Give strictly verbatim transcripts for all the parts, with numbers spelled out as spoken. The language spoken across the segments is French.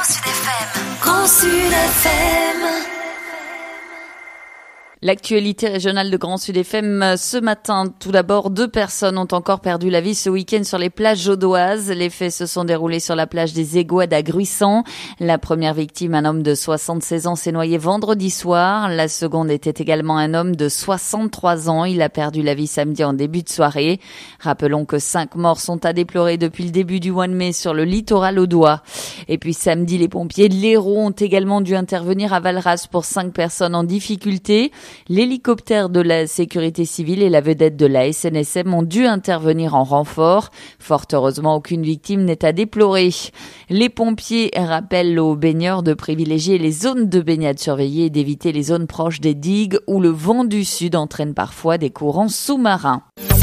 Grand Sud F M. Grand Sud F M. L'actualité régionale de Grand Sud F M ce matin. Tout d'abord, deux personnes ont encore perdu la vie ce week-end sur les plages audoises. Les faits se sont déroulés sur la plage des Aiguades à Gruissant. La première victime, un homme de soixante-seize ans, s'est noyé vendredi soir. La seconde était également un homme de soixante-trois ans. Il a perdu la vie samedi en début de soirée. Rappelons que cinq morts sont à déplorer depuis le début du mois de mai sur le littoral audois. Et puis samedi, les pompiers de l'Hérault ont également dû intervenir à Valras pour cinq personnes en difficulté. L'hélicoptère de la sécurité civile et la vedette de la S N S M ont dû intervenir en renfort. Fort heureusement, aucune victime n'est à déplorer. Les pompiers rappellent aux baigneurs de privilégier les zones de baignade surveillées et d'éviter les zones proches des digues où le vent du sud entraîne parfois des courants sous-marins.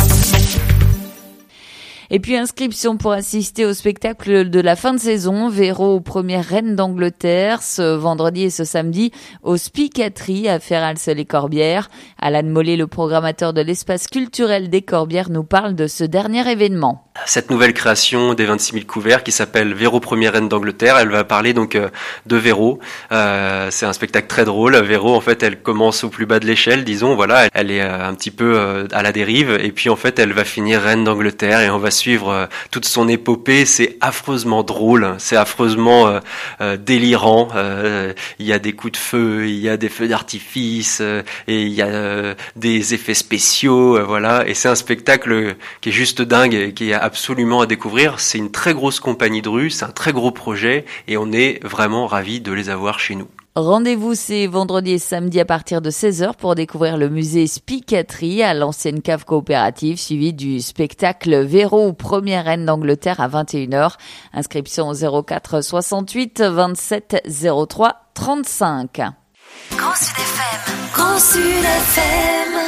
Et puis inscription pour assister au spectacle de la fin de saison, Véro aux premières reines d'Angleterre, ce vendredi et ce samedi au Spicaterie à Ferrals-les-Corbières. Alan Mollet, le programmateur de l'espace culturel des Corbières, nous parle de ce dernier événement. Cette nouvelle création des vingt-six mille couverts qui s'appelle Véro première reine d'Angleterre, elle va parler donc euh, de Véro. Euh, c'est un spectacle très drôle. Véro, en fait, elle commence au plus bas de l'échelle, disons, voilà, elle, elle est euh, un petit peu euh, à la dérive, et puis en fait, elle va finir reine d'Angleterre, et on va suivre euh, toute son épopée. C'est affreusement drôle, c'est affreusement euh, euh, délirant. Euh, il y a des coups de feu, il y a des feux d'artifice, euh, et il y a euh, des effets spéciaux, euh, voilà. Et c'est un spectacle qui est juste dingue, et qui est absolument à découvrir. C'est une très grosse compagnie de rue, c'est un très gros projet, et on est vraiment ravis de les avoir chez nous. Rendez-vous c'est vendredi et samedi à partir de seize heures pour découvrir le musée Spicaterie à l'ancienne cave coopérative, suivi du spectacle Véro ou première reine d'Angleterre à vingt et une heures. Inscription au zéro quatre soixante-huit vingt-sept zéro trois trente-cinq. Grand Sud F M. Grand Sud F M.